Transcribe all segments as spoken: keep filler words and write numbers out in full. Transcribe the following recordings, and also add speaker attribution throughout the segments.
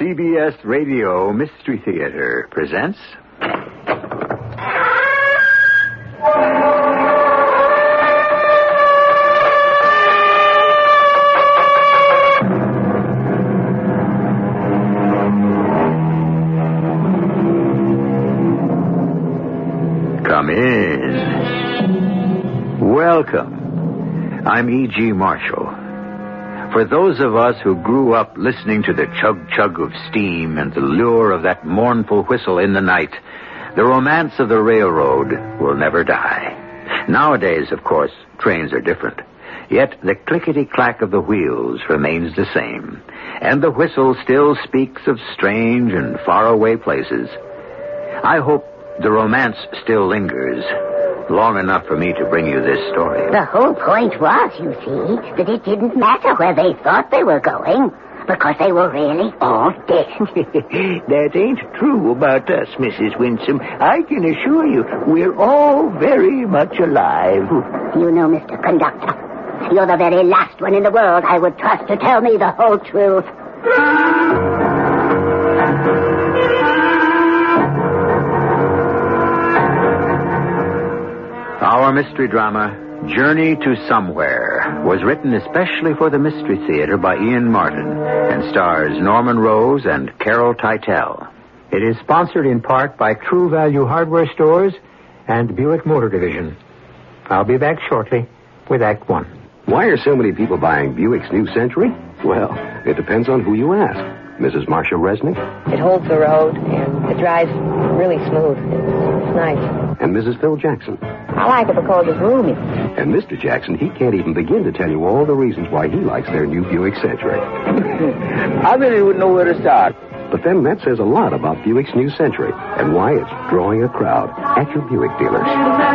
Speaker 1: C B S Radio Mystery Theater presents... Come in. Welcome. I'm E G. Marshall. For those of us who grew up listening to the chug-chug of steam and the lure of that mournful whistle in the night, the romance of the railroad will never die. Nowadays, of course, trains are different. Yet the clickety-clack of the wheels remains the same, and the whistle still speaks of strange and faraway places. I hope the romance still lingers, long enough for me to bring you this story.
Speaker 2: The whole point was, you see, that it didn't matter where they thought they were going, because they were really all dead.
Speaker 3: That ain't true about us, Missus Winsome. I can assure you, we're all very much alive.
Speaker 2: You know, Mister Conductor, you're the very last one in the world I would trust to tell me the whole truth.
Speaker 1: Our mystery drama, Journey to Somewhere, was written especially for the Mystery Theater by Ian Martin and stars Norman Rose and Carol Teitel.
Speaker 4: It is sponsored in part by True Value Hardware Stores and Buick Motor Division. I'll be back shortly with Act One.
Speaker 5: Why are so many people buying Buick's new Century? Well, it depends on who you ask. Missus Marcia Resnick?
Speaker 6: It holds the road, and it drives really smooth. It's nice.
Speaker 5: And Missus Phil Jackson?
Speaker 6: I like it because it's roomy.
Speaker 5: And Mister Jackson, he can't even begin to tell you all the reasons why he likes their new Buick Century.
Speaker 3: I really wouldn't know where to start.
Speaker 5: But then that says a lot about Buick's new Century and why it's drawing a crowd at your Buick dealers.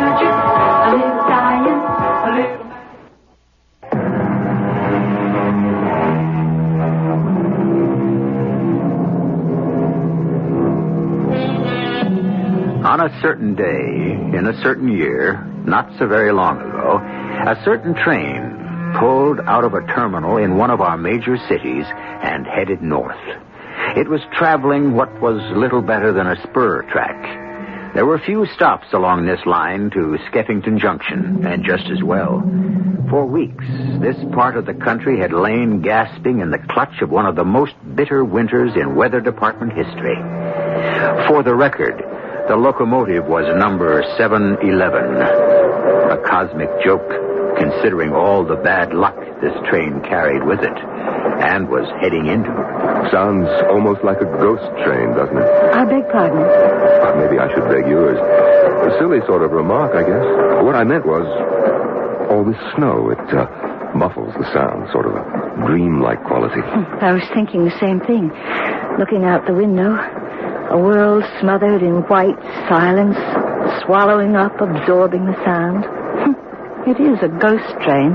Speaker 1: On a certain day, in a certain year, not so very long ago, a certain train pulled out of a terminal in one of our major cities and headed north. It was traveling what was little better than a spur track. There were few stops along this line to Skeffington Junction, and just as well. For weeks, this part of the country had lain gasping in the clutch of one of the most bitter winters in Weather Department history. For the record, the locomotive was number seven eleven. A cosmic joke, considering all the bad luck this train carried with it and was heading into.
Speaker 7: Sounds almost like a ghost train, doesn't it?
Speaker 6: I beg pardon.
Speaker 7: Uh, maybe I should beg yours. A silly sort of remark, I guess. What I meant was, all this snow, it uh, muffles the sound, sort of a dream-like quality.
Speaker 6: I was thinking the same thing. Looking out the window, a world smothered in white silence, swallowing up, absorbing the sound. It is a ghost train.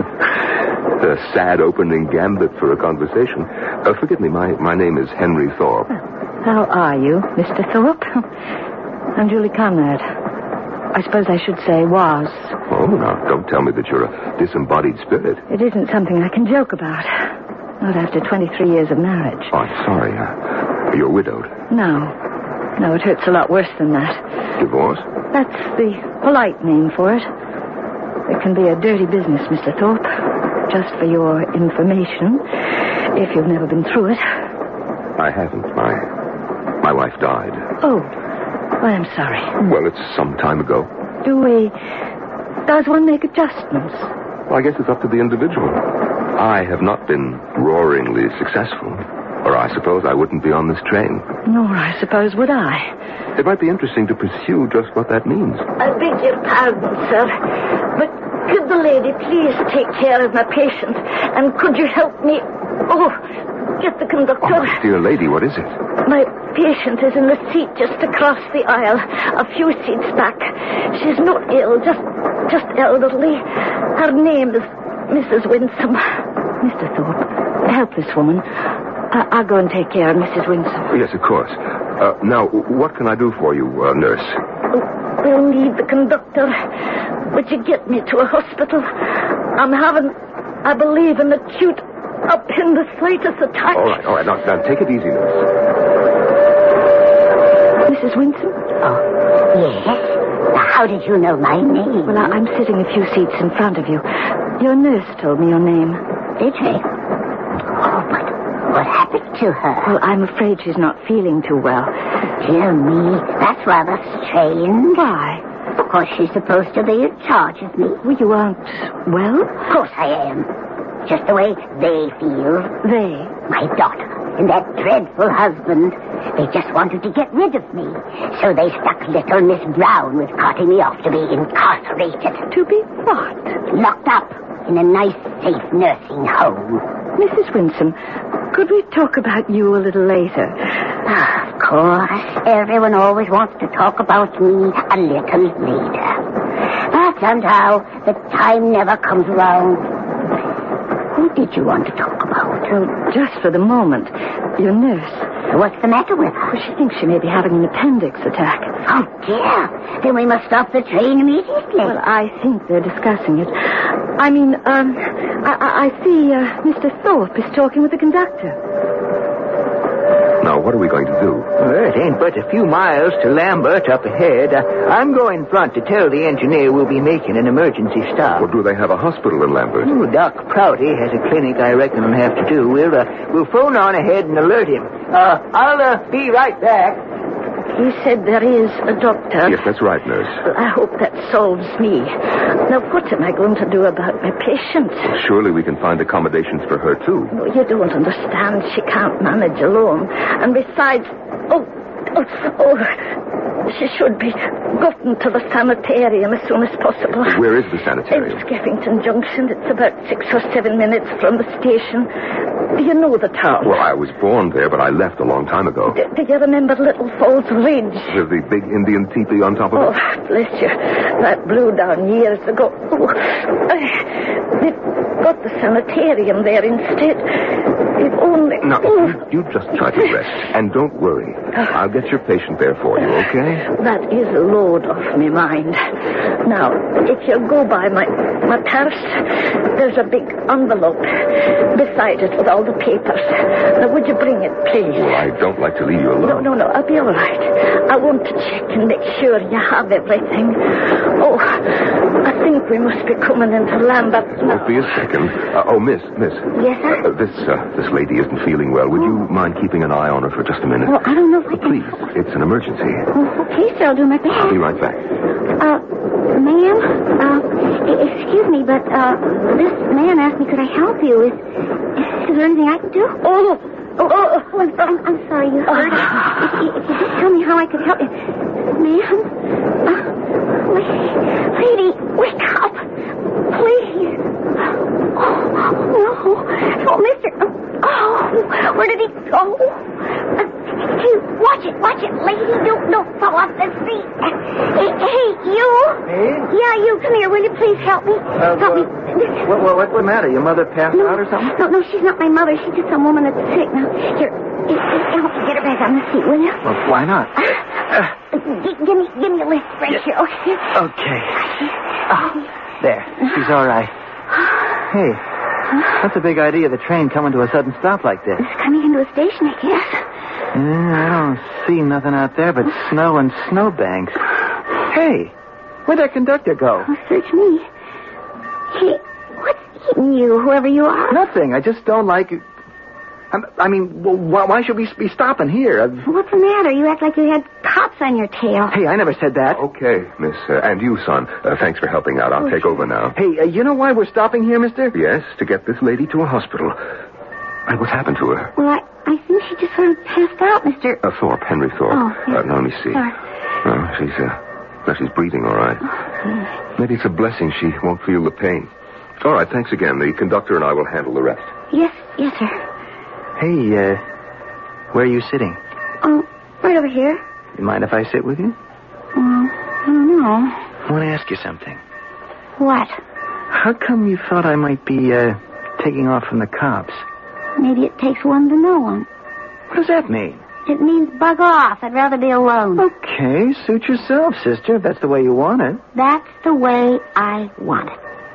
Speaker 7: A sad opening gambit for a conversation. Uh, forgive me, my, my name is Henry Thorpe.
Speaker 6: How are you, Mister Thorpe? I'm Julie Conrad. I suppose I should say was.
Speaker 7: Oh, now, don't tell me that you're a disembodied spirit.
Speaker 6: It isn't something I can joke about. Not after twenty-three years of marriage.
Speaker 7: Oh, I'm sorry. Uh, you're widowed.
Speaker 6: No. No, it hurts a lot worse than that.
Speaker 7: Divorce?
Speaker 6: That's the polite name for it. It can be a dirty business, Mister Thorpe. Just for your information, if you've never been through it.
Speaker 7: I haven't. My my wife died.
Speaker 6: Oh. Well, I'm sorry.
Speaker 7: Well, it's some time ago.
Speaker 6: Do we... Does one make adjustments?
Speaker 7: Well, I guess it's up to the individual. I have not been roaringly successful, or I suppose I wouldn't be on this train.
Speaker 6: Nor, I suppose, would I.
Speaker 7: It might be interesting to pursue just what that means.
Speaker 8: I beg your pardon, sir, but could the lady please take care of my patient? And could you help me... Oh, get the conductor.
Speaker 7: Oh, dear lady, what is it?
Speaker 8: My patient is in the seat just across the aisle, a few seats back. She's not ill, just just elderly. Her name is Missus Winsome.
Speaker 6: Mister Thorpe, help this woman. I- I'll go and take care of Missus Winsome.
Speaker 7: Yes, of course. Uh, now, what can I do for you, uh, nurse?
Speaker 8: We'll need the conductor. Would you get me to a hospital? I'm having, I believe, an acute up in the slightest attack.
Speaker 7: All right, all right. Now, now take it easy, nurse.
Speaker 6: Missus Winsome?
Speaker 2: Oh, yes? Now, how did you know my name?
Speaker 6: Well, I- I'm sitting a few seats in front of you. Your nurse told me your name.
Speaker 2: Did she? Oh, but what happened to her?
Speaker 6: Well, I'm afraid she's not feeling too well.
Speaker 2: Dear me, that's rather strange.
Speaker 6: Why?
Speaker 2: Of course, she's supposed to be in charge of me.
Speaker 6: Well, you aren't well?
Speaker 2: Of course I am. Just the way they feel.
Speaker 6: They?
Speaker 2: My daughter and that dreadful husband. They just wanted to get rid of me. So they stuck little Miss Brown with carting me off to be incarcerated.
Speaker 6: To be what?
Speaker 2: Locked up in a nice, safe nursing home.
Speaker 6: Missus Winsome, could we talk about you a little later?
Speaker 2: Of course, everyone always wants to talk about me a little later. But somehow, the time never comes around. Who did you want to talk about?
Speaker 6: Well, just for the moment. Your nurse.
Speaker 2: What's the matter with her?
Speaker 6: Well, she thinks she may be having an appendix attack.
Speaker 2: Oh, dear. Then we must stop the train immediately.
Speaker 6: Well, I think they're discussing it. I mean, um, I, I, I see uh, Mister Thorpe is talking with the conductor.
Speaker 7: Now, what are we going to do?
Speaker 3: Well, it ain't but a few miles to Lambert up ahead. Uh, I'm going front to tell the engineer we'll be making an emergency stop.
Speaker 7: Or do they have a hospital in Lambert?
Speaker 3: Oh, Doc Prouty has a clinic I reckon will have to do. We'll, uh, we'll phone on ahead and alert him. Uh, I'll uh, be right back.
Speaker 8: He said there is a doctor.
Speaker 7: Yes, that's right, nurse.
Speaker 8: Well, I hope that solves me. Now, what am I going to do about my patient?
Speaker 7: Surely we can find accommodations for her, too.
Speaker 8: No, you don't understand. She can't manage alone. And besides... Oh, oh, oh... She should be gotten to the sanitarium as soon as possible.
Speaker 7: Where is the sanitarium?
Speaker 8: In Skeffington Junction. It's about six or seven minutes from the station. You know the town.
Speaker 7: Well, I was born there, but I left a long time ago.
Speaker 8: D- do you remember Little Falls Ridge?
Speaker 7: With the big Indian teepee on top of
Speaker 8: Oh,
Speaker 7: it?
Speaker 8: bless you. That blew down years ago. Oh, I, they've got the sanitarium there instead. If only...
Speaker 7: Now,
Speaker 8: Oh.
Speaker 7: you, you just try to rest. And don't worry. I'll get your patient there for you, okay?
Speaker 8: That is a load off my mind. Now, if you'll go by my, my purse, there's a big envelope beside it with all the papers. Now, would you bring it, please?
Speaker 7: Well, I don't like to leave you alone.
Speaker 8: No, no, no, I'll be all right. I want to check and make sure you have everything. Oh, I think we must be coming into Lambert
Speaker 7: It won't be a second. Uh, oh, miss, miss.
Speaker 2: Yes, sir?
Speaker 7: Uh, this, uh, this lady isn't feeling well. Would you mind keeping an eye on her for just a minute?
Speaker 2: Well, I don't know if I
Speaker 7: Uh,
Speaker 2: can...
Speaker 7: Please, it's an emergency.
Speaker 2: Oh, okay, sir, I'll do my best.
Speaker 7: I'll be right back.
Speaker 2: Uh, ma'am, uh, e- excuse me, but, uh, this man asked me, could I help you? Is, is there anything I can do?
Speaker 8: Oh, oh, oh,
Speaker 2: Oh, I'm, I'm, I'm sorry you heard. If, you, if you just tell me how I could help you. Ma'am? Uh, lady, lady, wake up. Please. Oh, no. Oh, mister. Oh, where did he go? Uh, hey, watch it, watch it, lady. Don't, don't fall off the seat. Hey, hey, you.
Speaker 3: Hey?
Speaker 2: Yeah, you. Come here. Will you please help me?
Speaker 3: Uh,
Speaker 2: help me.
Speaker 3: What, what, what's the matter? Your mother passed
Speaker 2: No,
Speaker 3: out or something?
Speaker 2: No, no, she's not my mother. She's just some woman that's sick. Now, here, help me get her back on the seat, will you?
Speaker 3: Well, why not?
Speaker 2: Uh, g- give me, give me a lift right here, okay?
Speaker 3: Okay. Ah, there. She's all right. Hey, what's the big idea of the train coming to a sudden stop like this?
Speaker 2: It's coming into a station, I guess.
Speaker 3: Mm, I don't see nothing out there but snow and snowbanks. Hey, where'd that conductor go?
Speaker 2: Oh, search me. Hey, what's eating you, whoever you are?
Speaker 3: Nothing. I just don't like it. I'm- I mean, well, why, why should we be stopping here? Uh,
Speaker 2: What's the matter? You act like you had cops on your tail.
Speaker 3: Hey, I never said that.
Speaker 7: Okay, miss. Uh, and you, son. Uh, thanks for helping out. I'll take over now.
Speaker 3: Hey, uh, you know why we're stopping here, mister?
Speaker 7: Yes, to get this lady to a hospital. And what's happened to her?
Speaker 2: Well, I, I think she just sort of passed out, Mister
Speaker 7: Uh, Thorpe, Henry Thorpe.
Speaker 2: Oh, yeah.
Speaker 7: uh, now, let me see.
Speaker 2: Sorry.
Speaker 7: Oh, she's, uh, well, she's breathing all right. Maybe it's a blessing she won't feel the pain. All right, thanks again. The conductor and I will handle the rest.
Speaker 2: Yes, yes, sir.
Speaker 3: Hey, uh, where are you sitting?
Speaker 2: Oh, right over here.
Speaker 3: You mind if I sit with you?
Speaker 2: Well, I don't know.
Speaker 3: I want to ask you something.
Speaker 2: What?
Speaker 3: How come you thought I might be, uh, taking off from the cops?
Speaker 2: Maybe it takes one to know one.
Speaker 3: What does that mean?
Speaker 2: It means bug off. I'd rather be alone.
Speaker 3: Okay, suit yourself, sister, if that's the way you want it.
Speaker 2: That's the way I want it.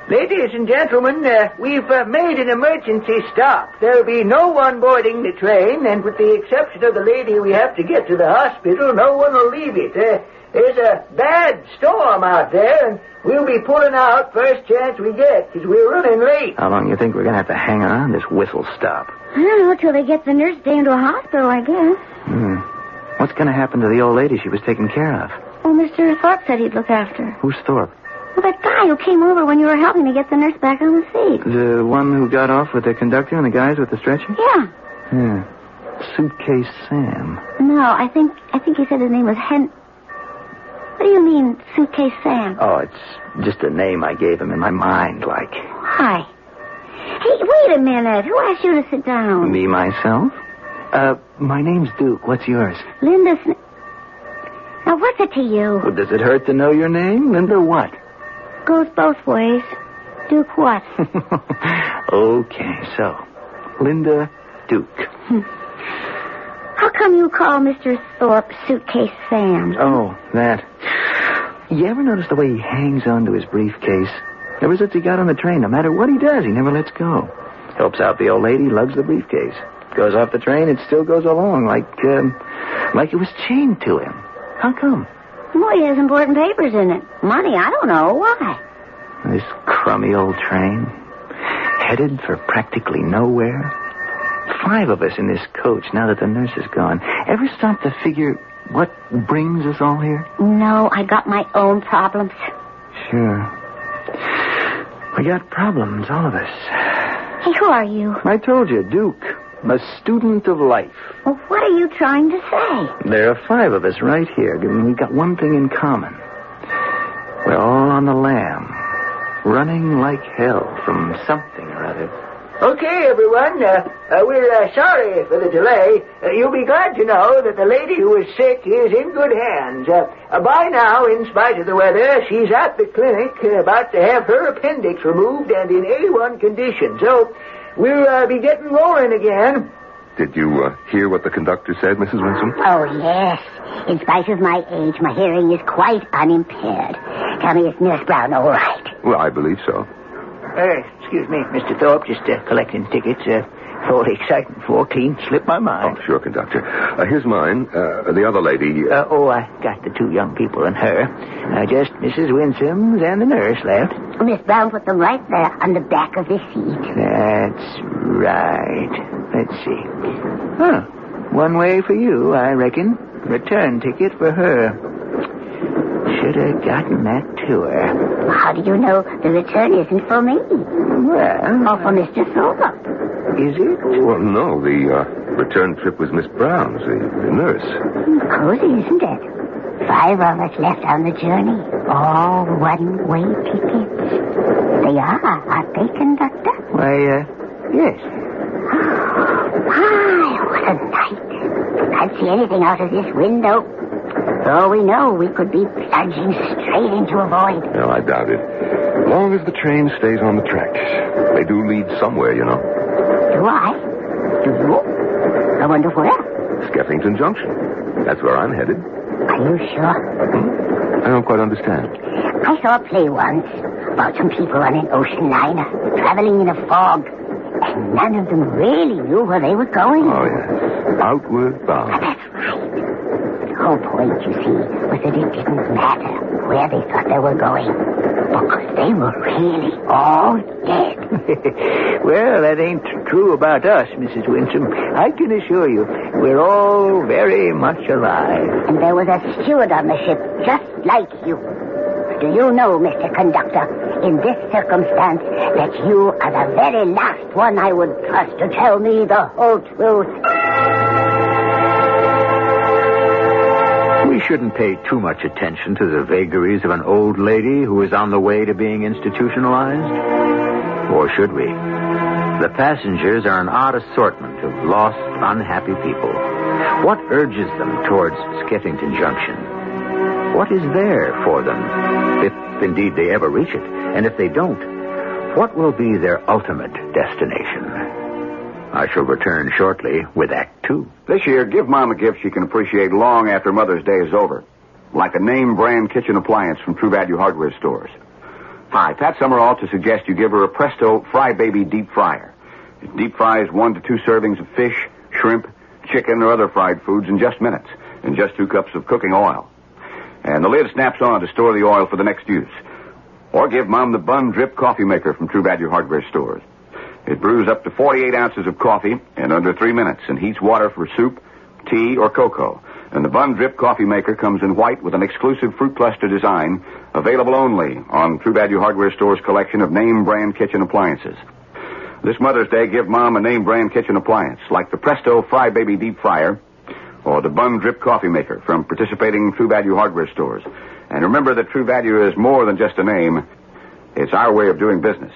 Speaker 3: Ladies and gentlemen, uh, we've uh, made an emergency stop. There'll be no one boarding the train, and with the exception of the lady we have to get to the hospital, no one will leave it. Uh, there's a bad storm out there, and we'll be pulling out first chance we get, because we're running late.
Speaker 9: How long do you think we're going to have to hang around this whistle stop?
Speaker 2: I don't know, till they get the nurse down to a hospital, I guess.
Speaker 9: Hmm. What's going to happen to the old lady she was taking care of?
Speaker 2: Well, Mister Thorpe said he'd look after her.
Speaker 9: Who's Thorpe?
Speaker 2: Well, that guy who came over when you were helping to get the nurse back on the seat.
Speaker 9: The one who got off with the conductor and the guys with the stretcher?
Speaker 2: Yeah.
Speaker 9: Yeah. Suitcase Sam.
Speaker 2: No, I think I think he said his name was Hen... What do you mean, Suitcase Sam?
Speaker 9: Oh, it's just a name I gave him in my mind, like.
Speaker 2: Why? Hey, wait a minute. Who asked you to sit down?
Speaker 9: Me, myself? Uh, my name's Duke. What's yours?
Speaker 2: Linda Sn... Now, what's it to you?
Speaker 9: Well, does it hurt to know your name? Linda what?
Speaker 2: Goes both ways. Duke what?
Speaker 9: Okay, so, Linda Duke.
Speaker 2: How come you call Mister Thorpe Suitcase Sam?
Speaker 9: Oh, that. You ever notice the way he hangs on to his briefcase? Ever since he got on the train, no matter what he does, he never lets go. Helps out the old lady, lugs the briefcase. Goes off the train, it still goes along like, um, like it was chained to him. How come?
Speaker 2: Well, he has important papers in it. Money, I don't know. Why?
Speaker 9: This crummy old train, headed for practically nowhere. Five of us in this coach now that the nurse is gone. Ever stop to figure what brings us all here?
Speaker 2: No, I got my own problems.
Speaker 9: Sure. We got problems, all of us.
Speaker 2: Hey, who are you?
Speaker 9: I told you, Duke. A student of life.
Speaker 2: Well, what are you trying to say?
Speaker 9: There are five of us right here, and we've got one thing in common. We're all on the lam, running like hell from something or other.
Speaker 3: Okay, everyone, uh, uh, we're uh, sorry for the delay. Uh, you'll be glad to know that the lady who is sick is in good hands. Uh, uh, by now, in spite of the weather, she's at the clinic uh, about to have her appendix removed and in A one condition. So, we'll uh, be getting rolling again.
Speaker 7: Did you uh, hear what the conductor said, Missus Winsome?
Speaker 10: Oh, yes. In spite of my age, my hearing is quite unimpaired. Tell me, is Nurse Brown all right?
Speaker 7: Well, I believe so.
Speaker 3: Uh, excuse me, Mister Thorpe, just uh, collecting tickets. Uh, all the excitement for clean slipped my mind.
Speaker 7: Oh, sure, conductor. Uh, here's mine. Uh, the other lady...
Speaker 3: Uh, oh, I got the two young people and her. Uh, just Missus Winsome's and the nurse left.
Speaker 10: Miss Brown put them right there on the back of the seat.
Speaker 3: That's right. Let's see. Huh. One way for you, I reckon. Return ticket for her. Should have gotten that to her.
Speaker 10: How do you know the return isn't for me?
Speaker 3: Well...
Speaker 10: Or for Mister Thorpe?
Speaker 3: Is it?
Speaker 7: Well, no, the uh, return trip was Miss Brown's, the, the nurse.
Speaker 10: Cozy, isn't it? Five of us left on the journey. All one-way tickets. They are, aren't they, conductor?
Speaker 3: Why, uh, yes.
Speaker 10: My, what a night. Can't see anything out of this window. For all we know, we could be plunging straight into a void.
Speaker 7: Well, I doubt it. As long as the train stays on the tracks. They do lead somewhere, you know.
Speaker 10: Do I? Do you? I wonder where.
Speaker 7: Skeffington Junction. That's where I'm headed.
Speaker 10: Are you sure?
Speaker 7: I don't quite understand.
Speaker 10: I saw a play once about some people on an ocean liner traveling in a fog. And none of them really knew where they were going.
Speaker 7: Oh, yes. Outward bound.
Speaker 10: That's right. The whole point, you see, was that it didn't matter where they thought they were going. Because they were really all dead.
Speaker 3: Well, that ain't true about us, Missus Winsome. I can assure you, we're all very much alive.
Speaker 10: And there was a steward on the ship just like you. Do you know, Mister Conductor, in this circumstance, that you are the very last one I would trust to tell me the whole truth?
Speaker 1: We shouldn't pay too much attention to the vagaries of an old lady who is on the way to being institutionalized. Or should we? The passengers are an odd assortment of lost, unhappy people. What urges them towards Skeffington Junction? What is there for them, if indeed they ever reach it? And if they don't, what will be their ultimate destination? I shall return shortly with Act Two.
Speaker 11: This year, give Mom a gift she can appreciate long after Mother's Day is over. Like a name-brand kitchen appliance from True Value Hardware stores. Hi, Pat Summerall to suggest you give her a Presto Fry Baby deep fryer. It deep fries one to two servings of fish, shrimp, chicken, or other fried foods in just minutes, in just two cups of cooking oil. And the lid snaps on to store the oil for the next use. Or give Mom the Bun Drip coffee maker from True Value Hardware Stores. It brews up to forty-eight ounces of coffee in under three minutes and heats water for soup, tea, or cocoa. And the Bun Drip coffee maker comes in white with an exclusive fruit cluster design, available only on True Value Hardware Store's collection of name brand kitchen appliances. This Mother's Day, give Mom a name brand kitchen appliance, like the Presto Fry Baby Deep Fryer or the Bun Drip coffee maker from participating True Value Hardware Stores. And remember that True Value is more than just a name. It's our way of doing business.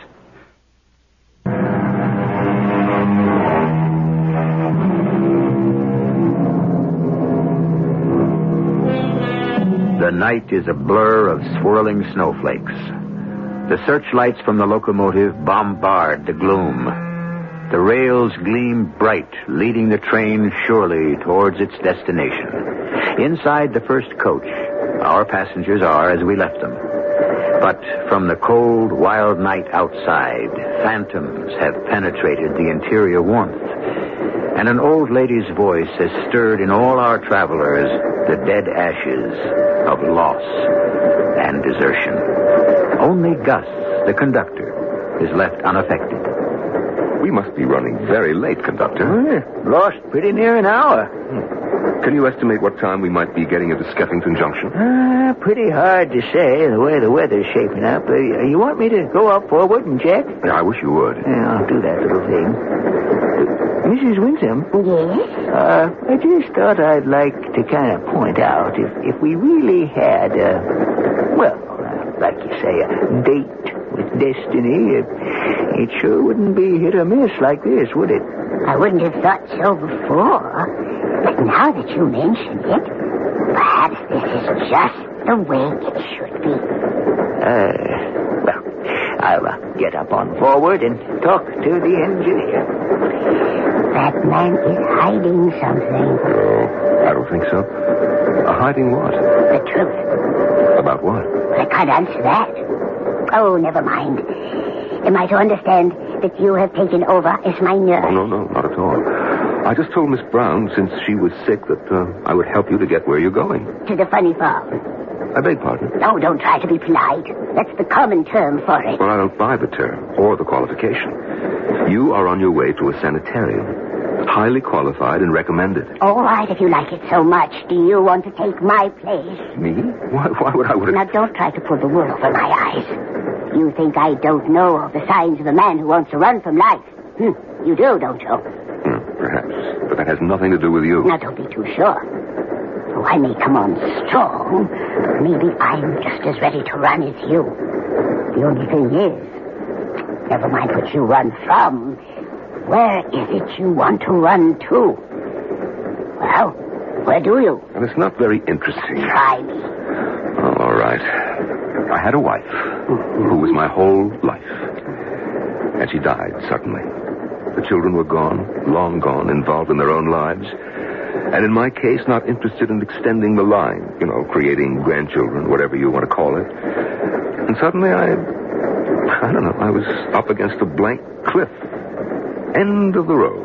Speaker 1: The night is a blur of swirling snowflakes. The searchlights from the locomotive bombard the gloom. The rails gleam bright, leading the train surely towards its destination. Inside the first coach, our passengers are as we left them. But from the cold, wild night outside, phantoms have penetrated the interior warmth. And an old lady's voice has stirred in all our travelers the dead ashes of loss and desertion. Only Gus, the conductor, is left unaffected.
Speaker 7: We must be running very late, conductor.
Speaker 3: Oh, lost pretty near an hour.
Speaker 7: Hmm. Can you estimate what time we might be getting into Skeffington Junction?
Speaker 3: Uh, pretty hard to say, the way the weather's shaping up. Uh, you want me to go up forward and check?
Speaker 7: Yeah, I wish you would.
Speaker 3: Yeah, I'll do that little thing. Uh, Missus Winsome?
Speaker 10: Yes?
Speaker 3: Uh, I just thought I'd like to kind of point out if, if we really had, uh, well, uh, like you say, a date with destiny, it, it sure wouldn't be hit or miss like this, would it?
Speaker 10: I wouldn't have thought so before. But now that you mention it, perhaps this is just the way it should be.
Speaker 3: Uh, well, I'll uh, get up on forward and talk to the engineer.
Speaker 10: That man is hiding something.
Speaker 7: Oh, I don't think so. Uh, hiding what?
Speaker 10: The truth.
Speaker 7: About what?
Speaker 10: I can't answer that. Oh, never mind. Am I to understand that you have taken over as my nurse?
Speaker 7: Oh, no, no, not at all. I just told Miss Brown, since she was sick, that uh, I would help you to get where you're going.
Speaker 10: To the funny farm.
Speaker 7: I beg pardon?
Speaker 10: No, don't try to be polite. That's the common term for it.
Speaker 7: Well, I don't buy the term or the qualification. You are on your way to a sanitarium. Highly qualified and recommended.
Speaker 10: All right, if you like it so much. Do you want to take my place?
Speaker 7: Me? Why, why would I would
Speaker 10: Now, don't try to pull the wool over my eyes. You think I don't know of the signs of a man who wants to run from life. Hm, you do, don't you?
Speaker 7: Hmm, perhaps. But that has nothing to do with you.
Speaker 10: Now, don't be too sure. Oh, I may come on strong, but maybe I'm just as ready to run as you. The only thing is, never mind what you run from. Where is it you want to run to? Well, where do you?
Speaker 7: And it's not very interesting.
Speaker 10: Try me.
Speaker 7: Oh, all right. I had a wife who was my whole life. And she died suddenly. The children were gone, long gone, involved in their own lives. And in my case, not interested in extending the line, you know, creating grandchildren, whatever you want to call it. And suddenly I, I don't know, I was up against a blank cliff. End of the road.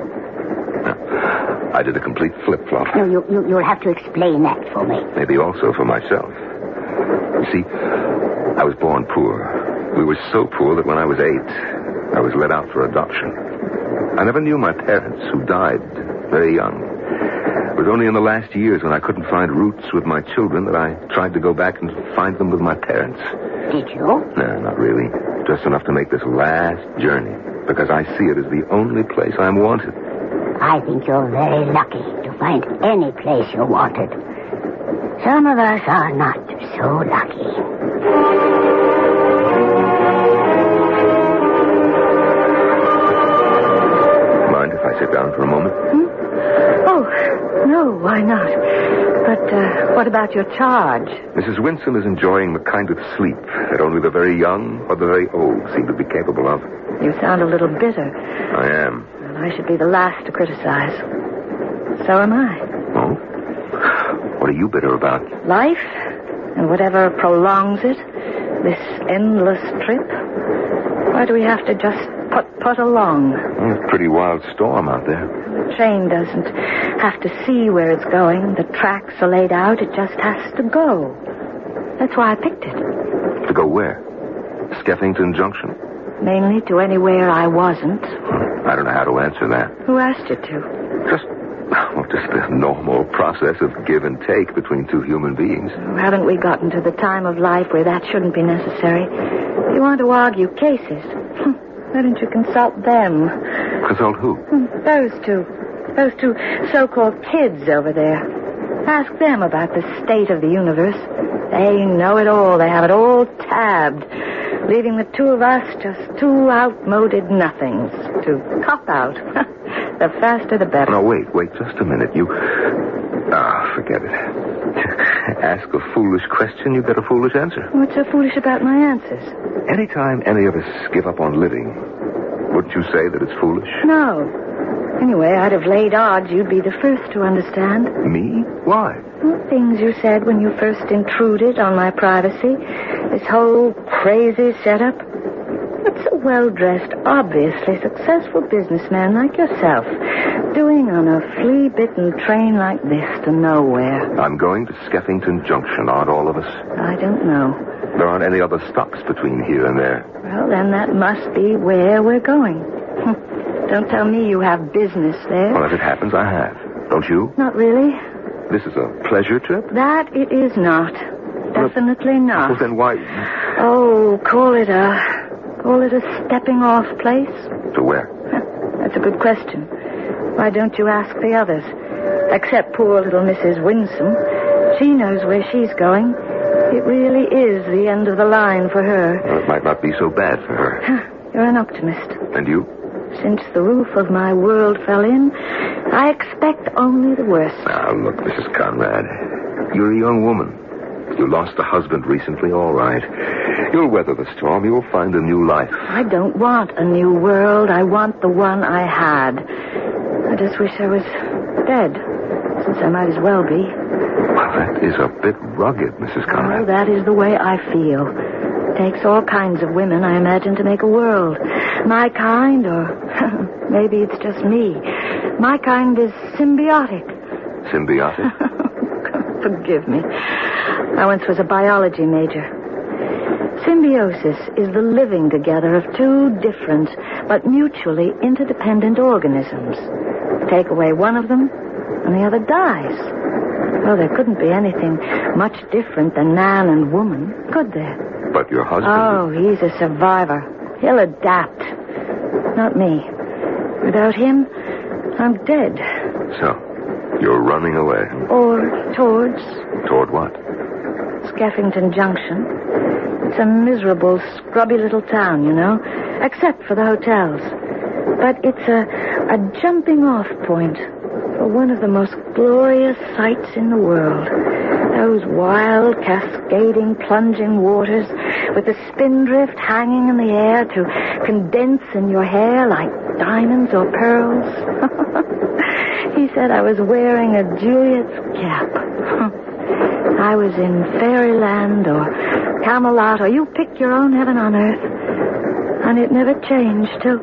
Speaker 7: Now, I did a complete flip-flop.
Speaker 10: No, you, you, you'll have to explain that for me.
Speaker 7: Maybe also for myself. You see, I was born poor. We were so poor that when I was eight, I was let out for adoption. I never knew my parents, who died very young. It was only in the last years when I couldn't find roots with my children that I tried to go back and find them with my parents.
Speaker 10: Did you?
Speaker 7: No, not really. Just enough to make this last journey. Because I see it as the only place I'm wanted.
Speaker 10: I think you're very lucky to find any place you're wanted. Some of us are not so lucky.
Speaker 7: Mind if I sit down for a moment?
Speaker 6: Hmm? Oh, no, why not? But uh, what about your charge?
Speaker 7: Missus Winsome is enjoying the kind of sleep that only the very young or the very old seem to be capable of.
Speaker 6: You sound a little bitter.
Speaker 7: I am.
Speaker 6: Well, I should be the last to criticize. So am I.
Speaker 7: Oh? What are you bitter about?
Speaker 6: Life, and whatever prolongs it, this endless trip? Why do we have to just put-put along?
Speaker 7: Well, it's a pretty wild storm out there.
Speaker 6: The train doesn't have to see where it's going. The tracks are laid out. It just has to go. That's why I picked it.
Speaker 7: To go where? Skeffington Junction?
Speaker 6: Mainly to anywhere I wasn't.
Speaker 7: I don't know how to answer that.
Speaker 6: Who asked you to?
Speaker 7: Just, well, just the normal process of give and take between two human beings.
Speaker 6: Haven't we gotten to the time of life where that shouldn't be necessary? You want to argue cases. Why don't you consult them?
Speaker 7: Consult who?
Speaker 6: Those two. Those two so-called kids over there. Ask them about the state of the universe. They know it all. They have it all tabbed. Leaving the two of us just two outmoded nothings to cop out. The faster the better.
Speaker 7: No, wait, wait just a minute. You... Ah, forget it. Ask a foolish question, you get a foolish answer.
Speaker 6: What's so foolish about my answers?
Speaker 7: Anytime any of us give up on living, wouldn't you say that it's foolish?
Speaker 6: No. Anyway, I'd have laid odds you'd be the first to understand.
Speaker 7: Me? Why?
Speaker 6: Well, things you said when you first intruded on my privacy. This whole crazy setup. What's a well-dressed, obviously successful businessman like yourself doing on a flea-bitten train like this to nowhere?
Speaker 7: I'm going to Skeffington Junction, aren't all of us?
Speaker 6: I don't know.
Speaker 7: There aren't any other stops between here and there.
Speaker 6: Well, then that must be where we're going. Don't tell me you have business there.
Speaker 7: Well, as it happens, I have. Don't you?
Speaker 6: Not really.
Speaker 7: This is a pleasure trip?
Speaker 6: That it is not. Definitely not.
Speaker 7: Well, then why...
Speaker 6: Oh, call it a... Call it a stepping-off place?
Speaker 7: To where?
Speaker 6: That's a good question. Why don't you ask the others? Except poor little Missus Winsome. She knows where she's going. It really is the end of the line for her.
Speaker 7: Well, it might not be so bad for her.
Speaker 6: You're an optimist.
Speaker 7: And you?
Speaker 6: Since the roof of my world fell in, I expect only the worst.
Speaker 7: Now, look, Missus Conrad. You're a young woman. You lost a husband recently, all right. You'll weather the storm. You'll find a new life.
Speaker 6: I don't want a new world. I want the one I had. I just wish I was dead, since I might as well be.
Speaker 7: Well, that is a bit rugged, Missus Conrad.
Speaker 6: Oh, that is the way I feel. Takes all kinds of women, I imagine, to make a world. My kind, or maybe it's just me. My kind is symbiotic.
Speaker 7: Symbiotic?
Speaker 6: Forgive me. I once was a biology major. Symbiosis is the living together of two different but mutually interdependent organisms. Take away one of them, and the other dies. Well, there couldn't be anything much different than man and woman, could there?
Speaker 7: But your husband...
Speaker 6: Oh, he's a survivor. He'll adapt. Not me. Without him, I'm dead.
Speaker 7: So, you're running away.
Speaker 6: Or towards...
Speaker 7: Toward what?
Speaker 6: Skeffington Junction. It's a miserable, scrubby little town, you know, except for the hotels. But it's a, a jumping-off point for one of the most glorious sights in the world. Those wild, cascading, plunging waters with the spindrift hanging in the air to condense in your hair like diamonds or pearls. He said I was wearing a Juliet's cap. I was in fairyland or Camelot, or you pick your own heaven on earth. And it never changed till...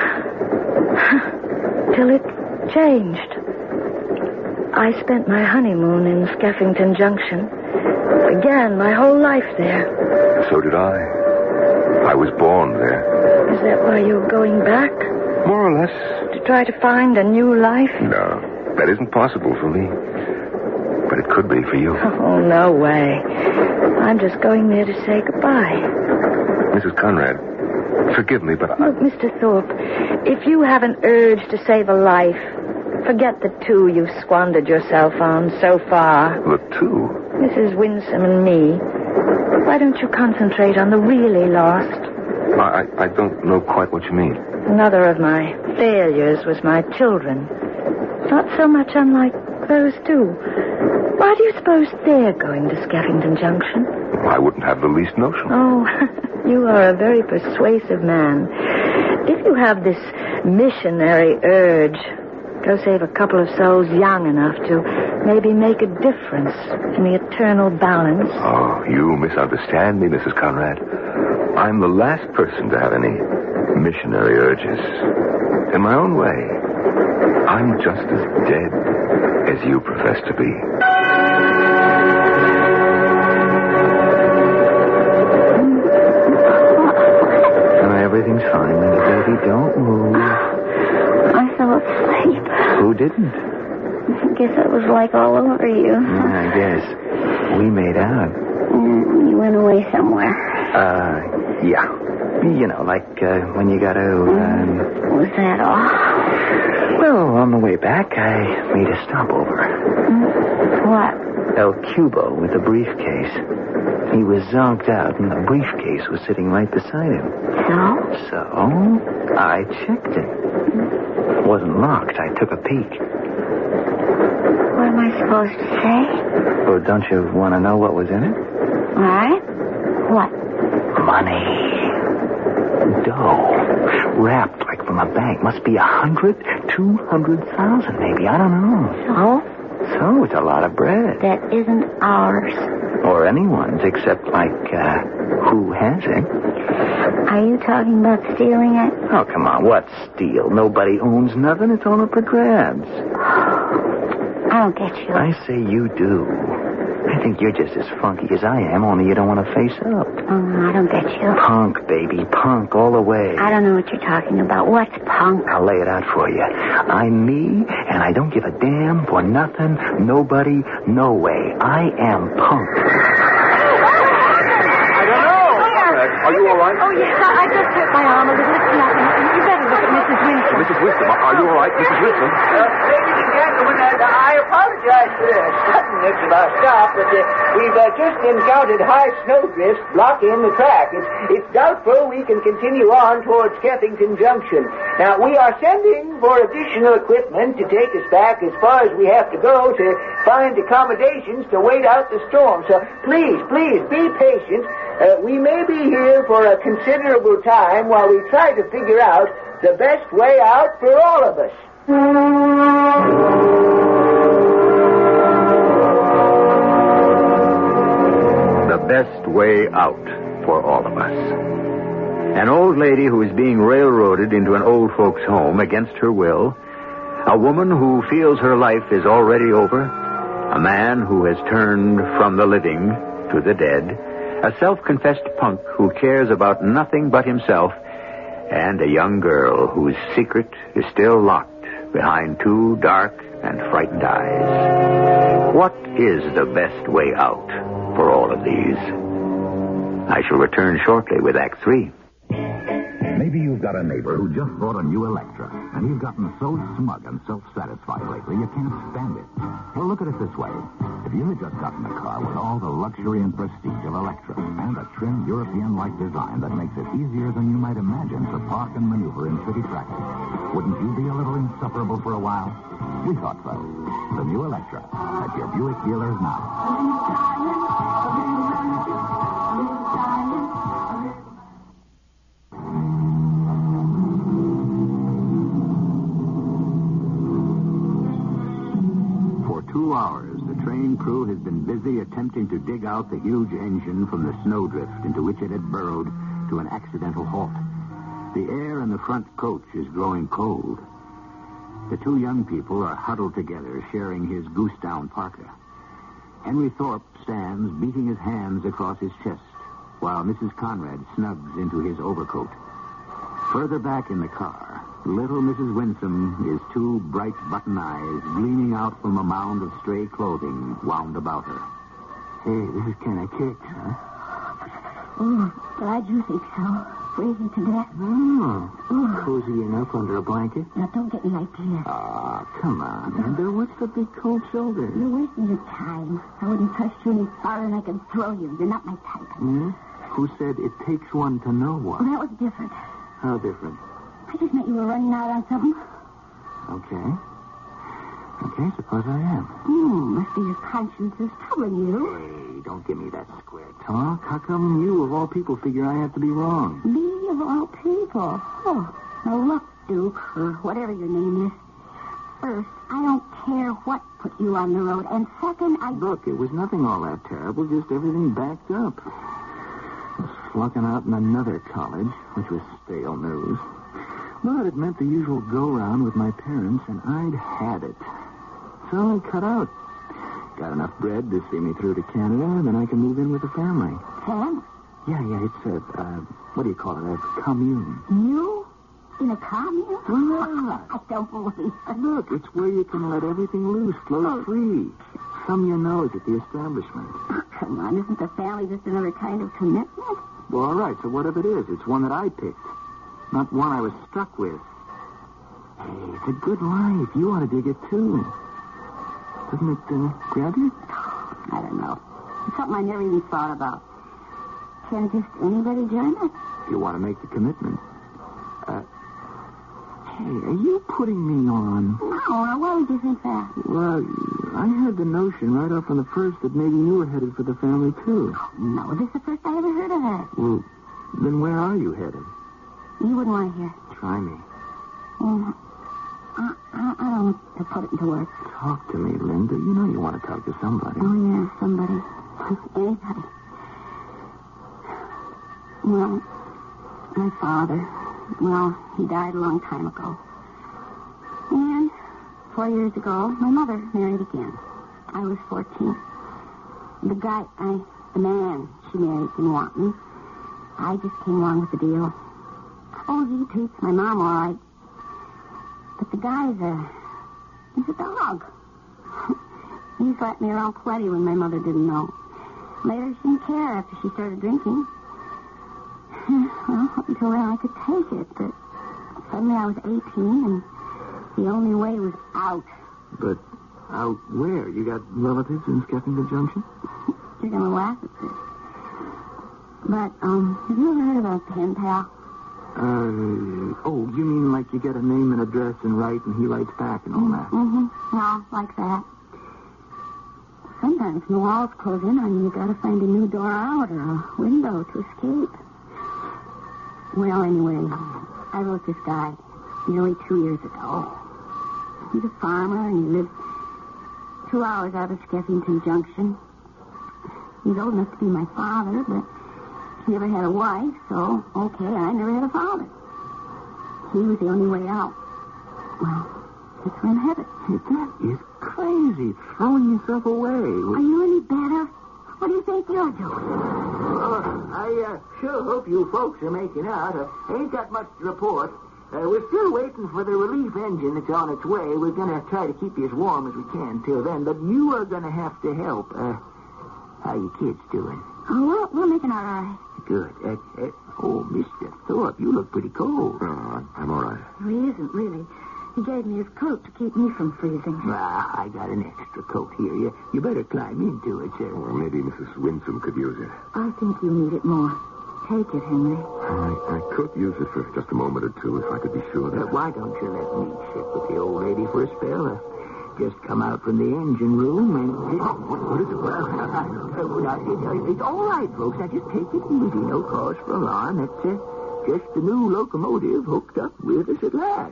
Speaker 6: till it changed. I spent my honeymoon in Skeffington Junction. Began my whole life there.
Speaker 7: So did I. I was born there.
Speaker 6: Is that why you're going back?
Speaker 7: More or less.
Speaker 6: To try to find a new life?
Speaker 7: No, that isn't possible for me. But it could be for you.
Speaker 6: Oh, no way. I'm just going there to say goodbye.
Speaker 7: Missus Conrad, forgive me, but I...
Speaker 6: Look, Mister Thorpe, if you have an urge to save a life, forget the two you've squandered yourself on so far.
Speaker 7: The two?
Speaker 6: Missus Winsome and me. Why don't you concentrate on the really lost?
Speaker 7: I, I don't know quite what you mean.
Speaker 6: Another of my failures was my children. Not so much unlike those two. Why do you suppose they're going to Skeffington Junction?
Speaker 7: I wouldn't have the least notion.
Speaker 6: Oh, you are a very persuasive man. If you have this missionary urge, Go save a couple of souls young enough to maybe make a difference in the eternal balance.
Speaker 7: Oh, you misunderstand me, Missus Conrad. I'm the last person to have any missionary urges. In my own way, I'm just as dead as you profess to be.
Speaker 9: Everything's fine, little baby. Don't move.
Speaker 2: I fell asleep.
Speaker 9: Who didn't?
Speaker 2: I guess it was like all over you.
Speaker 9: Yeah, I guess. We made out.
Speaker 2: Mm, you went away somewhere.
Speaker 9: Uh, yeah. You know, like uh, when you got to... Um...
Speaker 2: Was that all?
Speaker 9: Well, on the way back, I made a stopover.
Speaker 2: Mm, what?
Speaker 9: El Cubo with a briefcase. He was zonked out, and the briefcase was sitting right beside him.
Speaker 2: So?
Speaker 9: So, I checked it. It wasn't locked. I took a peek.
Speaker 2: What am I supposed to say?
Speaker 9: Oh, don't you want to know what was in it?
Speaker 2: All right. What?
Speaker 9: Money. Dough. Wrapped like from a bank. Must be a hundred, two hundred thousand maybe. I don't know.
Speaker 2: So?
Speaker 9: So, it's a lot of bread.
Speaker 2: That isn't ours.
Speaker 9: Or anyone's, except, like, uh, who has it?
Speaker 2: Are you talking about stealing it?
Speaker 9: Oh, come on. What steal? Nobody owns nothing. It's all up for grabs.
Speaker 2: I don't get you.
Speaker 9: I say you do. I think you're just as funky as I am, only you don't want to face up.
Speaker 2: Oh, I don't get you.
Speaker 9: Punk, baby. Punk all the way.
Speaker 2: I don't know what you're talking about. What's punk?
Speaker 9: I'll lay it out for you. I'm me, and I don't give a damn for nothing, nobody, no way. I am punk.
Speaker 7: I don't know. Are you all right?
Speaker 6: Oh, yes, I just hurt my arm a little. It's nothing. You better look at Missus Winston.
Speaker 7: Missus Winston, are you all right, Missus Winston?
Speaker 3: Uh, ladies and gentlemen, uh, I apologize for the suddenness of our stop, but uh, we've uh, just encountered high snowdrifts blocking the track. It's, it's doubtful we can continue on towards Kempington Junction. Now, we are sending for additional equipment to take us back as far as we have to go to find accommodations to wait out the storm. So please, please, be patient. Uh, we may be here for a considerable time while we try to figure out the best way out for all of us.
Speaker 1: The best way out for all of us. An old lady who is being railroaded into an old folks' home against her will. A woman who feels her life is already over. A man who has turned from the living to the dead. A self-confessed punk who cares about nothing but himself. And a young girl whose secret is still locked behind two dark and frightened eyes. What is the best way out for all of these? I shall return shortly with Act Three.
Speaker 12: Maybe you've got a neighbor who just bought a new Electra, and he's gotten so smug and self-satisfied lately you can't stand it. Well, look at it this way. If you had just gotten a car with all the luxury and prestige of Electra, and a trim European-like design that makes it easier than you might imagine to park and maneuver in city traffic, wouldn't you be a little insufferable for a while? We thought so. The new Electra at your Buick dealers now. Two hours, the train crew has been busy attempting to dig out the huge engine from the snowdrift into which it had burrowed to an accidental halt. The air in the front coach is growing cold. The two young people are huddled together, sharing his goose-down parka. Henry Thorpe stands, beating his hands across his chest, while Missus Conrad snugs into his overcoat. Further back in the car, little Missus Winsome is two bright button eyes gleaming out from a mound of stray clothing wound about her. Hey, this is kind of kick, huh?
Speaker 2: Oh, glad you think so. Freezing to death.
Speaker 12: Oh,
Speaker 2: Oh.
Speaker 12: cozy enough under a blanket.
Speaker 2: Now, don't get me like this.
Speaker 12: Ah, come on, Amber. What's the big cold shoulder?
Speaker 2: You're wasting your time. I wouldn't trust you any farther than I can throw you. You're not my type.
Speaker 12: Hmm? Who said it takes one to know
Speaker 2: Well,
Speaker 12: one?
Speaker 2: that was different.
Speaker 12: How different?
Speaker 2: I just meant you were running out on something.
Speaker 12: Okay. Okay, suppose I am.
Speaker 2: Hmm, must be your conscience is troubling you.
Speaker 12: Hey, don't give me that square talk. How come you, of all people, figure I have to be wrong?
Speaker 2: Me of all people. Oh, now look, Duke, or whatever your name is.
Speaker 10: First, I don't care what put you on the road. And second, I...
Speaker 9: Look, it was nothing all that terrible, just everything backed up. I was flunking out in another college, which was stale news. But it meant the usual go-round with my parents, and I'd had it. So I cut out. Got enough bread to see me through to Canada, and then I can move in with the family.
Speaker 10: Family?
Speaker 9: Yeah, yeah, it's a, uh, what do you call it, a commune.
Speaker 10: You? In a commune?
Speaker 9: Well,
Speaker 10: I don't believe it.
Speaker 9: Look, it's where you can let everything loose, flow oh. free. Thumb your nose at the establishment.
Speaker 10: Oh, come on, isn't the family just another kind of commitment?
Speaker 9: Well, all right, so what if it is? It's one that I picked, not one I was stuck with. Hey, it's a good life. You ought to dig it, too. Doesn't it uh, grab you?
Speaker 10: I don't know. It's something I never even thought about. Can just anybody join us?
Speaker 9: You want to make the commitment. Uh, hey, are you putting me on?
Speaker 10: No, why would you think that?
Speaker 9: Well, I had the notion right off on the first that maybe you were headed for the family, too.
Speaker 10: No, this is the first I ever heard of it.
Speaker 9: Well, then where are you headed?
Speaker 10: You wouldn't want to hear.
Speaker 9: Try me.
Speaker 10: Well, I, I, I don't want to put it into words.
Speaker 9: Talk to me, Linda. You know you want to talk to somebody.
Speaker 10: Oh, yeah, somebody. Anybody. Well, my father, well, he died a long time ago. And four years ago, my mother married again. I was fourteen. The guy, I, the man she married didn't want me. I just came along with the deal. Oh, he treats my mom all right. But the guy's a, he's a dog. He slapped me around plenty when my mother didn't know. Later, she didn't care after she started drinking. Well, until then I could take it, but suddenly I was eighteen, and the only way was out.
Speaker 9: But out where? You got relatives in Skeffington Junction?
Speaker 10: You're going to laugh at this. But, um, have you ever heard of a pen pal?
Speaker 9: Uh, oh, you mean like you get a name and address and write, and he writes back and all that?
Speaker 10: Mm-hmm. Yeah, like that. Sometimes when the walls close in on you, you got to find a new door out or a window to escape. Well, anyway, I wrote this guy nearly two years ago. He's a farmer, and he lives two hours out of Skeffington Junction. He's old enough to be my father, but he never had a wife, so, okay, I never had a father. He was the only way out. Well, that's where I'm headed.
Speaker 9: That is crazy, throwing yourself away.
Speaker 10: Are you any better? What do you think you're doing?
Speaker 3: Oh, I uh, sure hope you folks are making out. I uh, ain't got much to report. Uh, we're still waiting for the relief engine that's on its way. We're going to try to keep you as warm as we can till then, but you are going to have to help. Uh, how you kids doing?
Speaker 10: Oh, we're, we're making out all right.
Speaker 3: Good. Uh, uh, oh, Mister Thorpe, you look pretty cold.
Speaker 7: Oh, I'm all right.
Speaker 6: He isn't, really. He gave me his coat to keep me from freezing.
Speaker 3: Ah, I got an extra coat here. You, you better climb into it, sir.
Speaker 7: Well, maybe Missus Winsome could use it.
Speaker 6: I think you need it more. Take it, Henry.
Speaker 7: I, I could use it for just a moment or two if I could be sure that...
Speaker 3: Uh, why don't you let me sit with the old lady for a spell? Uh, just come out from the engine room and...
Speaker 7: Oh, what, what is it? What?
Speaker 3: Uh, now, it, it's all right, folks. Now, just take it easy. No cause for alarm. That's uh, just the new locomotive hooked up with us at last.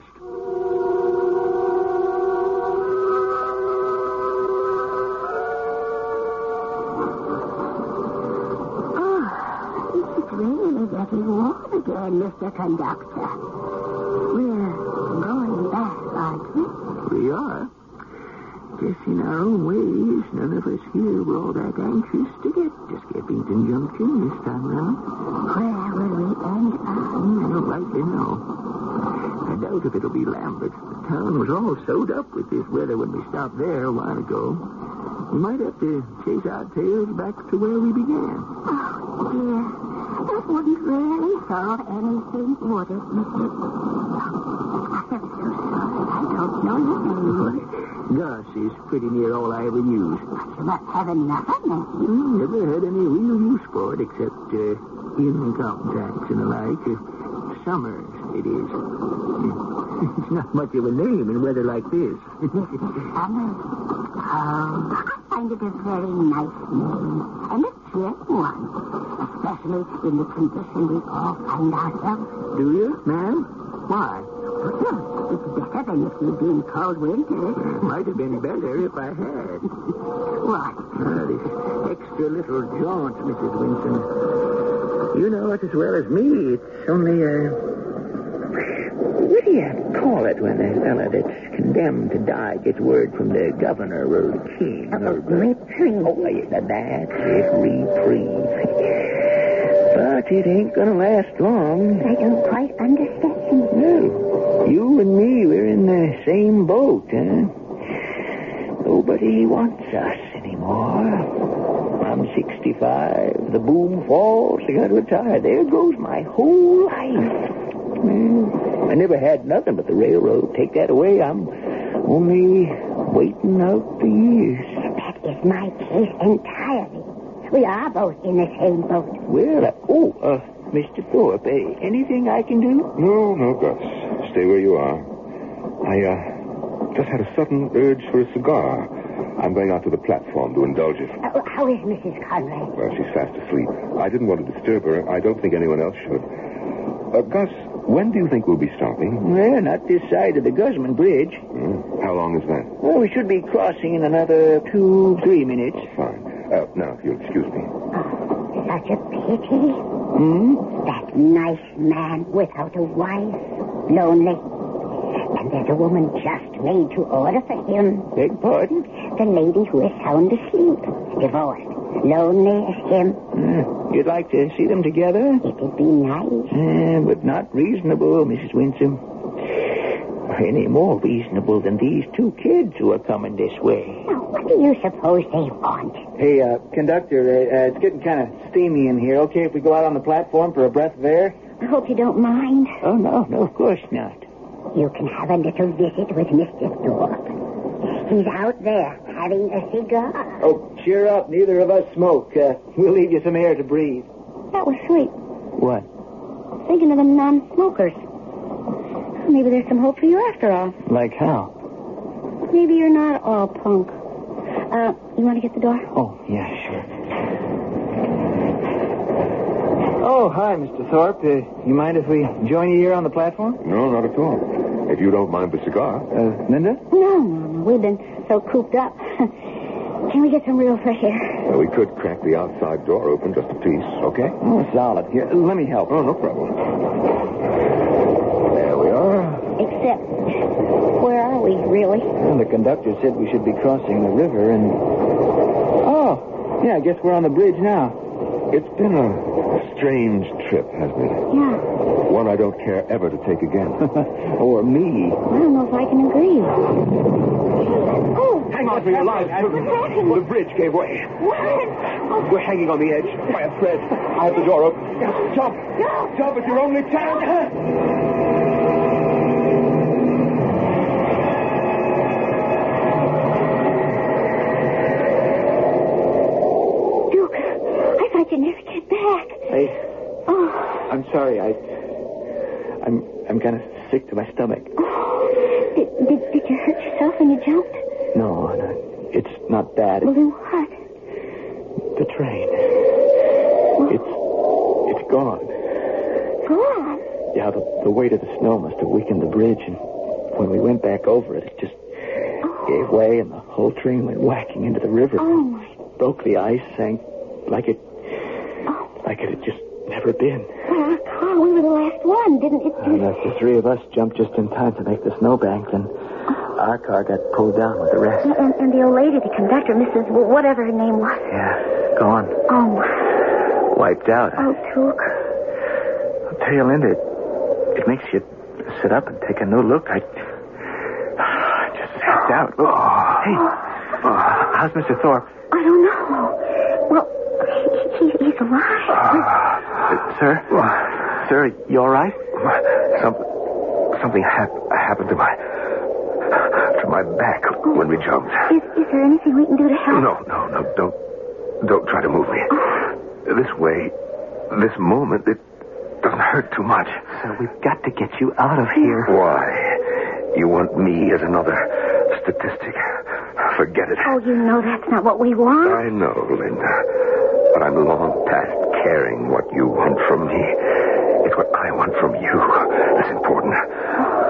Speaker 10: Really getting warm again, Mister Conductor. We're going back, aren't we?
Speaker 3: We are. Guess in our own ways, none of us here were all that anxious to get to Skeffington Junction this time around.
Speaker 10: Where will we end up?
Speaker 3: Mm, I don't rightly know. I doubt if it'll be Lambert's. The town was all sewed up with this weather when we stopped there a while ago. We might have to chase our tails back to where we began.
Speaker 10: Oh, dear. That wouldn't really solve anything, would it, Mister I'm so sorry. I don't know your name.
Speaker 3: Gus is pretty near all I ever used.
Speaker 10: But you must have enough of it.
Speaker 3: Mm, never had any real use for it except uh, income tax and the like. Uh, Summers, it is. It's not much of a name in weather like this.
Speaker 10: Summers? Oh, I find it a very nice name. And a cheerful one. Especially in the condition we all find ourselves.
Speaker 3: Do you, ma'am? Why?
Speaker 10: Well, it's better than if you'd been cold winter.
Speaker 12: Might have been better if I had.
Speaker 10: What?
Speaker 12: Uh, this extra little jaunt, Missus Winston. You know it as well as me. It's only a... What do you call it when a fella that's condemned to die gets word from the governor or the king?
Speaker 10: Uh,
Speaker 12: or...
Speaker 10: reprieve.
Speaker 12: Oh, yeah, that's it, reprieve. But it ain't gonna last long.
Speaker 10: I don't quite understand.
Speaker 12: No. You and me, we're in the same boat, huh? Nobody wants us anymore. I'm sixty-five. The boom falls. I gotta retire. There goes my whole life. Well, I never had nothing but the railroad. Take that away, I'm only waiting out the years.
Speaker 10: That is my case entirely. We are both in the same boat.
Speaker 12: Well, uh, oh, uh, Mister Thorpe, eh, anything I can do?
Speaker 7: No, no, Gus. Stay where you are. I, uh, just had a sudden urge for a cigar. I'm going out to the platform to indulge it.
Speaker 10: Uh, how is Missus Conrad?
Speaker 7: Well, she's fast asleep. I didn't want to disturb her. I don't think anyone else should. Uh, Gus, when do you think we'll be stopping?
Speaker 12: Well, not this side of the Guzman Bridge.
Speaker 7: Hmm? How long is that?
Speaker 12: Well, we should be crossing in another two, three minutes.
Speaker 7: Oh, fine. Uh, now, if you'll excuse me.
Speaker 10: Oh, such a pity.
Speaker 12: Hmm?
Speaker 10: That nice man without a wife. Lonely. And there's a woman just made to order for him.
Speaker 12: Beg pardon?
Speaker 10: The lady who is sound asleep. Divorced. Lonely as him.
Speaker 12: Uh, you'd like to see them together?
Speaker 10: It'd be nice.
Speaker 12: Uh, but not reasonable, Missus Winsome. Any more reasonable than these two kids who are coming this way.
Speaker 10: Now, what do you suppose they want?
Speaker 9: Hey, uh, conductor, uh, it's getting kind of steamy in here. Okay if we go out on the platform for a breath of air?
Speaker 10: I hope you don't mind.
Speaker 12: Oh, no, no, of course not.
Speaker 10: You can have a little visit with Mister Thorpe. He's out there having a cigar.
Speaker 9: Oh, cheer up. Neither of us smoke. Uh, we'll leave you some air to breathe.
Speaker 2: That was sweet.
Speaker 12: What?
Speaker 2: Thinking of the non-smokers. Maybe there's some hope for you after all.
Speaker 12: Like how?
Speaker 2: Maybe you're not all punk. Uh, you want to get the door?
Speaker 12: Oh, yeah, sure.
Speaker 9: Oh, hi, Mister Thorpe. Uh, you mind if we join you here on the platform?
Speaker 7: No, not at all. If you don't mind the cigar.
Speaker 9: Uh, Linda?
Speaker 2: No, no, no. We've been so cooped up. Can we get some real fresh air?
Speaker 7: Well, we could crack the outside door open just a piece, okay?
Speaker 9: Oh, solid. Here, let me help.
Speaker 7: Oh, no problem. There we are.
Speaker 2: Except, where are we, really?
Speaker 9: Well, the conductor said we should be crossing the river and... Oh, yeah, I guess we're on the bridge now.
Speaker 7: It's been a strange trip, hasn't it?
Speaker 2: Yeah.
Speaker 7: One I don't care ever to take again.
Speaker 9: Or me.
Speaker 2: I don't know if I can agree. Oh!
Speaker 7: Hang on for your lives. The bridge gave way.
Speaker 2: What?
Speaker 7: We're hanging on the edge by a thread. I have the door open. Jump! Jump! It's your only chance!
Speaker 2: Duke, I thought you'd never get back.
Speaker 9: Hey,
Speaker 2: Oh,
Speaker 9: I'm sorry. I... I'm I'm kind of sick to my stomach.
Speaker 2: oh. Did, did, did you hurt yourself when you jumped?
Speaker 9: No, no, it's not bad.
Speaker 2: Well,
Speaker 9: It's
Speaker 2: then what?
Speaker 9: the train. It's it's gone.
Speaker 2: Gone?
Speaker 9: Yeah, the, the weight of the snow must have weakened the bridge, and when we went back over it, it just gave way, and the whole train went whacking into the river.
Speaker 2: Oh, my.
Speaker 9: Broke the ice, sank like it,
Speaker 2: Oh.
Speaker 9: like it had just never been.
Speaker 2: Well, our car, we were the last one, didn't it?
Speaker 9: And as the three of us jumped just in time to make the snowbank, then our car got pulled down with the rest.
Speaker 2: And, and, and the old lady, the conductor, Missus W- whatever her name was.
Speaker 9: Yeah, gone.
Speaker 2: Oh, my.
Speaker 9: Wiped out.
Speaker 2: Oh, Duke.
Speaker 9: I'll tell you, Linda, it, it makes you sit up and take a new look. I, I just sacked out. Oh, hey, oh, how's Mister Thorpe?
Speaker 2: I don't know. Well, he, he, he's alive.
Speaker 9: Uh, sir? Sir, you all right?
Speaker 7: Some, something hap- happened to my to my back when we jumped.
Speaker 2: Is, is there anything we can do to help?
Speaker 7: No, no, no, don't don't try to move me. This way, this moment, it doesn't hurt too much.
Speaker 9: Sir, we've got to get you out of here.
Speaker 7: Why? You want me as another statistic? Forget it.
Speaker 2: Oh, you know that's not what we want.
Speaker 7: I know, Linda. But I'm long past caring what you want from me. It's what I want from you that's important.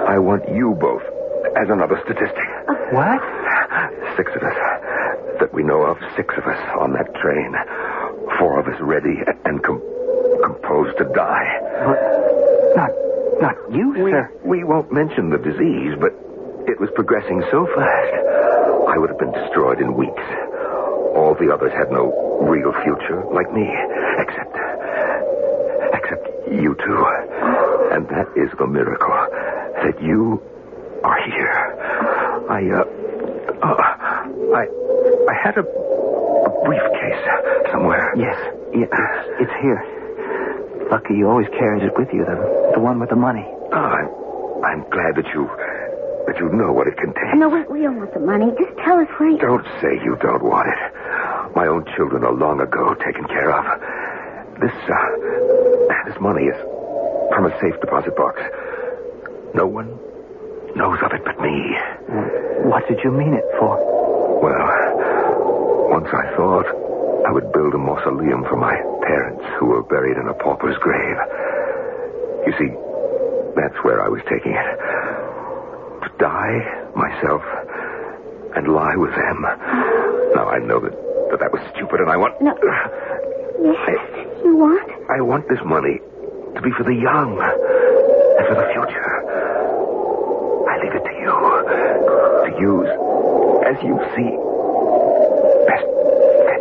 Speaker 7: I want you both as another statistic.
Speaker 9: Uh, what?
Speaker 7: Six of us. That we know of, six of us on that train. Four of us ready and com- composed to die.
Speaker 9: But not, not you,
Speaker 7: we,
Speaker 9: sir.
Speaker 7: We won't mention the disease, but it was progressing so fast. I would have been destroyed in weeks. All the others had no real future, like me, except, except you two. And that is the miracle, that you are here. I, uh, uh I, I had a, a briefcase somewhere.
Speaker 9: Yes, yeah, it's, it's here. Lucky always carries it with you, the, the one with the money.
Speaker 7: Oh, I'm, I'm glad that you, that you know what it contains.
Speaker 2: No, we, we don't want the money. Just tell us where you...
Speaker 7: Don't say you don't want it. My own children are long ago taken care of. This, uh, this money is from a safe deposit box. No one knows of it but me.
Speaker 9: What did you mean it for?
Speaker 7: Well, once I thought I would build a mausoleum for my parents who were buried in a pauper's grave. You see, that's where I was taking it. To die myself and lie with them. Now, I know that that, that was stupid, and I want...
Speaker 2: No. Yes, I, you want?
Speaker 7: I want this money to be for the young and for the future. I leave it to you to use as you see best fit.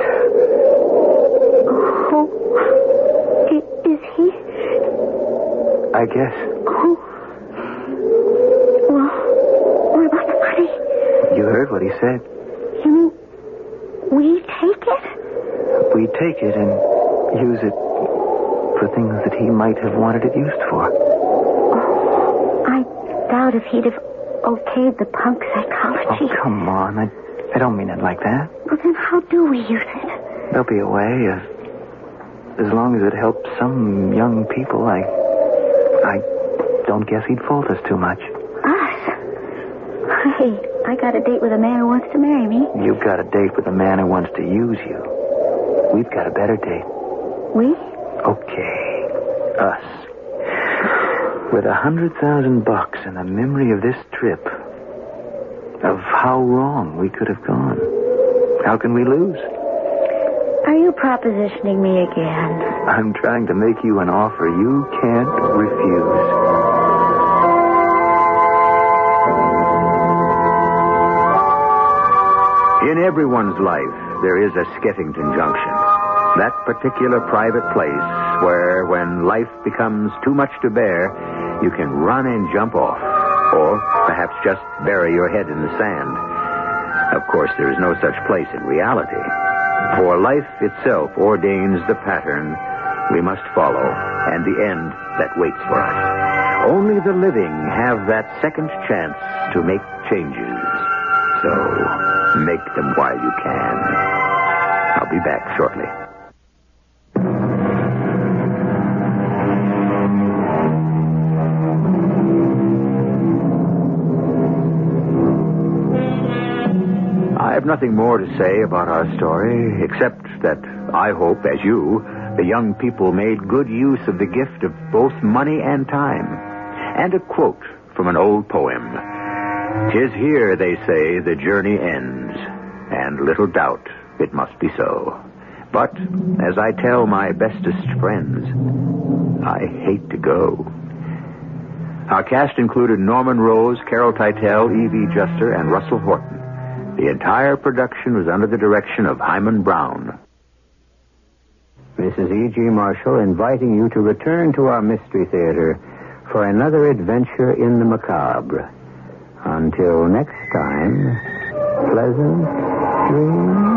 Speaker 2: Who i- is he?
Speaker 9: I guess.
Speaker 2: Who? Well, what about the money?
Speaker 9: You heard what he said.
Speaker 2: You mean we take it?
Speaker 9: We take it and use it for things that he might have wanted it used for.
Speaker 2: Oh, I doubt if he'd have okayed the punk psychology.
Speaker 9: Oh, come on. I, I don't mean it like that.
Speaker 2: Well, then how do we use it?
Speaker 9: There'll be a way. As, as long as it helps some young people, I, I don't guess he'd fault us too much.
Speaker 2: Us? Hey, I got a date with a man who wants to marry me.
Speaker 9: You've got a date with a man who wants to use you. We've got a better date.
Speaker 2: We?
Speaker 9: Okay. Us. With a hundred thousand bucks and the memory of this trip, of how wrong we could have gone. How can we lose?
Speaker 2: Are you propositioning me again?
Speaker 9: I'm trying to make you an offer you can't refuse.
Speaker 1: In everyone's life, there is a Skeffington Junction. That particular private place where, when life becomes too much to bear, you can run and jump off. Or perhaps just bury your head in the sand. Of course, there is no such place in reality. For life itself ordains the pattern we must follow and the end that waits for us. Only the living have that second chance to make changes. So, make them while you can. I'll be back shortly. I have nothing more to say about our story, except that I hope, as you, the young people made good use of the gift of both money and time. And a quote from an old poem. "'Tis here, they say, the journey ends, and little doubt it must be so. But, as I tell my bestest friends, I hate to go." Our cast included Norman Rose, Carol Teitel, Evie Juster, and Russell Horton. The entire production was under the direction of Hyman Brown. Missus E G. Marshall inviting you to return to our Mystery Theater for another adventure in the macabre. Until next time, pleasant dreams.